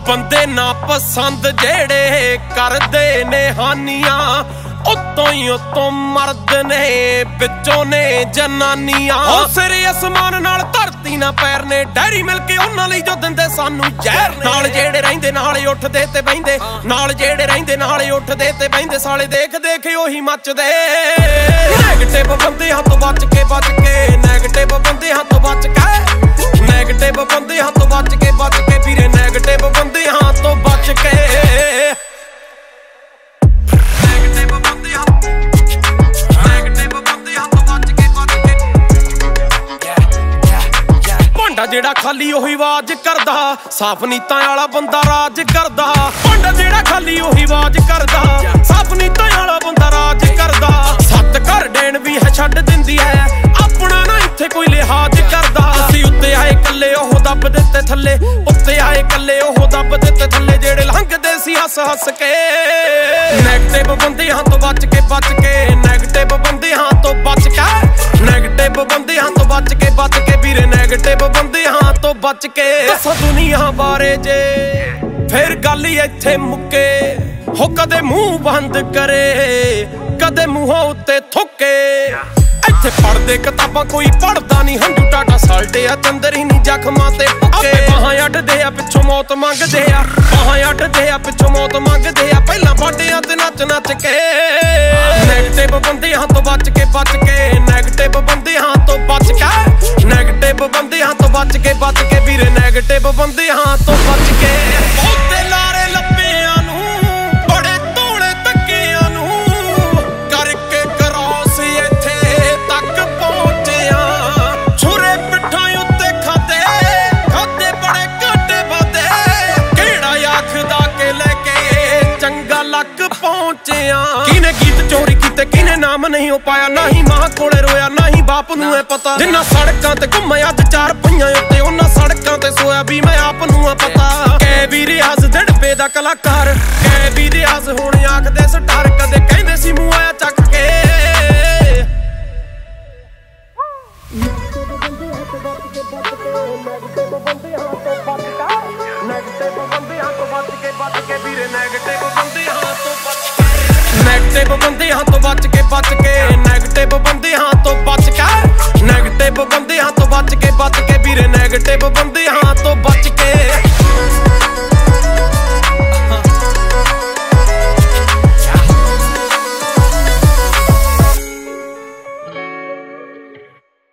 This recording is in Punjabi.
ਬੰਦੇ ਨਾ ਪਸੰਦ ਜਿਹੜੇ ਕਰਦੇ ਨੇ ਹਾਨੀਆਂ, ਉਤੋਂ ਹੀ ਉਤੋਂ ਮਰਦ ਨੇ ਵਿੱਚੋਂ ਨੇ ਜਨਾਨੀਆਂ। ਉਹ ਸਿਰ ਅਸਮਾਨ ਨਾਲ ਧਰਤੀ ਨਾ ਪੈਰ ਨੇ, ਡੈਰੀ ਮਿਲ ਕੇ ਉਹਨਾਂ ਲਈ ਜੋ ਦਿੰਦੇ ਸਾਨੂੰ ਜ਼ਹਿਰ ਨੇ। ਨਾਲ ਜਿਹੜੇ ਰਹਿੰਦੇ ਨਾਲ ਹੀ ਉੱਠਦੇ ਤੇ ਬਹਿੰਦੇ, ਨਾਲ ਜਿਹੜੇ ਰਹਿੰਦੇ ਨਾਲ ਹੀ ਉੱਠਦੇ ਤੇ ਬਹਿੰਦੇ, ਸਾਲੇ ਦੇਖ ਦੇਖ ਉਹੀ ਮੱਚਦੇ। ਨੈਗੇਟਿਵ ਬੰਦਿਆਂ ਤੋਂ ਬਚ ਕੇ ਨੈਗੇਟਿਵ ਬੰਦਿਆਂ ਤੋਂ ਬਚ ਕੇ, ਨੈਗੇਟਿਵ ਬੰਦਿਆਂ ਤੋਂ ਬਚ ਕੇ ਵੀਰੇ, ਨੈਗੇਟਿਵ ਬੰਦਿਆਂ ਤੋਂ ਬਚ ਕੇ। ਜਿਹੜਾ ਖਾਲੀ ਉਹੀ ਆਵਾਜ਼ ਕਰਦਾ, ਸਾਫ ਨੀਤਾਂ ਵਾਲਾ ਬੰਦਾ ਰਾਜ ਕਰਦਾ। ਭਾਂਡਾ ਜਿਹੜਾ ਖਾਲੀ ਉਹੀ ਆਵਾਜ਼ ਕਰਦਾ, ਸਾਫ ਨੀਤਾਂ ਵਾਲਾ ਬੰਦਾ ਰਾਜ ਕਰਦਾ। ਸੱਤ ਘਰ ਡੈਣ ਵੀ ਹੈ ਛੱਡ ਦਿੰਦੀ ਹੈ, ਆਪਣਾ ਨਾ ਇੱਥੇ ਕੋਈ ਲਿਹਾਜ਼ ਕਰਦਾ। ਅਸੀਂ ਉੱਤੇ ਆਏ ਕੱਲੇ ਉਹ ਦੱਬ ਦਿੱਤੇ ਥੱਲੇ, ਉੱਤੇ ਆਏ ਕੱਲੇ ਉਹ ਦੱਬ ਦਿੱਤੇ ਥੱਲੇ, ਜਿਹੜੇ ਲੰਘਦੇ ਸੀ ਹੱਸ ਹੱਸ ਕੇ। ਨੈਗੇਟਿਵ ਬੰਦਿਆਂ ਤੋਂ ਬਚ ਕੇ ਨੈਗੇਟਿਵ ਬੰਦਿਆਂ ਤੋਂ ਬਚ ਕੇ, ਨੈਗੇਟਿਵ ਬੰਦਿਆਂ ਤੋਂ ਬਚ ਕੇ ਵੀਰੇ, ਨੈਗੇਟਿਵ ਬੰਦਿਆਂ ਤੋਂ ਬਚ ਕੇ। ਦੱਸੋ ਦੁਨੀਆ ਬਾਰੇ ਜੇ ਫਿਰ ਗੱਲ ਹੀ ਇੱਥੇ ਮੁੱਕੇ, ਹੋ ਕਦੇ ਮੂੰਹ ਬੰਦ ਕਰੇ ਕਦੇ ਮੂੰਹੋਂ ਉੱਤੇ ਥੁੱਕੇ। ਇੱਥੇ ਪੜ੍ਹਦੇ ਕਿਤਾਬਾਂ ਕੋਈ ਪੜ੍ਹਦਾ ਨਹੀਂ, ਹੰਝੂ ਟਾਟਾ ਸਾਲਟੇ ਆ ਚੰਦਰ ਹੀ ਨਹੀਂ ਜ਼ਖਮਾਂ ਤੇ ਪੁੱਕੇ। ਬਾਹਾਂ ਅੱਡਦੇ ਆ ਪਿੱਛੋਂ ਮੌਤ ਮੰਗਦੇ ਆ, ਬਾਹਾਂ ਅੱਡਦੇ ਆ ਪਿੱਛੋਂ ਮੌਤ ਮੰਗਦੇ ਆ, ਪਹਿਲਾਂ ਬਾਡਿਆਂ ਤੇ ਨੱਚ ਨੱਚ ਕੇ। ਨੈਗੇਟਿਵ ਬੰਦਿਆਂ ਤੋਂ ਬਚ ਕੇ ਨੈਗੇਟਿਵ ਬੰਦਿਆਂ ਤੋਂ ਬਚ ਕੇ, ਨੈਗੇਟਿਵ ਬੰਦਿਆਂ ਤੋਂ ਬਚ ਕੇ ਵੀਰੇ, ਨੈਗੇਟਿਵ ਬੰਦਿਆਂ ਤੋਂ ਬਚ ਕੇ। ਬਹੁਤੇ ਲਾਰੇ ਲੱਭਿਆਂ ਨੂੰ, ਬੜੇ ਧੋਲੇ ਧੱਕਿਆਂ ਨੂੰ ਕਰਕੇ ਕਰੋਸ ਇੱਥੇ ਤੱਕ ਪਹੁੰਚਿਆ। ਛੁਰੇ ਪਿੱਠਾਂ ਉੱਤੇ ਖਾਦੇ ਬੜੇ ਘਾਟੇ ਵਾਦੇ, ਕਿਹੜਾ ਆਖਦਾ ਕਿ ਲੈ ਕੇ ਚੰਗਾ ਲੱਕ ਪਹੁੰਚਿਆ। ਕਿਹਨੇ ਗੀਤ ਚੋਰੀ ਕੀਤੇ ਕਿਹਨੇ ਨਾਮ ਨਹੀਂ ਉਹ ਪਾਇਆ, ਨਾ ਹੀ ਮਾਂ ਕੋਲੇ ਰੋਇਆ ਨਾ ਹੀ ਬਾਪ ਨੂੰ ਇਹ ਪਤਾ। ਜਿੰਨਾ ਸੜਕਾਂ ਤੇ ਘੁੰਮਿਆ ਤੇ ਚਾਰ ਪਈਆਂ ਉੱਤੇ, ਉਹਨਾਂ ਸੜਕਾਂ ਤੇ ਸੋਇਆ ਵੀ ਮੈਂ ਆਪ ਨੂੰ ਆ ਪਤਾ। ਕਹਿ ਵੀ ਰਿਆਜ਼ ਦੜਪੇ ਦਾ ਕਲਾਕਾਰ, ਕਹਿ ਵੀ ਰਿਆਜ਼ ਹੁਣ ਆਖਦੇ ਸਟਾਰ, ਕਦੇ ਕਹਿੰਦੇ ਸੀ ਮੂੰਹ ਆਇਆ ਚੱਕ ਕੇ। ਨੈਗੇਟਿਵ ਬੰਦਿਆਂ ਤੋਂ ਬਚ ਕੇ ਨੈਗੇਟਿਵ ਬੰਦਿਆਂ ਤੋਂ ਬਚ ਕੇ, ਨੈਗੇਟਿਵ ਬੰਦਿਆਂ ਤੋਂ ਬਚ ਕੇ ਵੀਰੇ, ਨੈਗੇਟਿਵ ਬੰਦਿਆਂ ਤੋਂ ਬਚ ਕੇ। ਨੈਗੇਟਿਵ ਬੰਦਿਆਂ ਤੋਂ ਬਚ ਕੇ ਨੈਗੇਟਿਵ ਬੰਦਿਆਂ ਤੋਂ ਬਚ ਕੇ, ਨੈਗੇਟਿਵ ਬੰਦਿਆਂ ਤੋਂ ਬਚ ਕੇ ਵੀਰੇ, ਨੈਗੇਟਿਵ ਬੰਦਿਆਂ ਤੋਂ ਬਚ ਕੇ।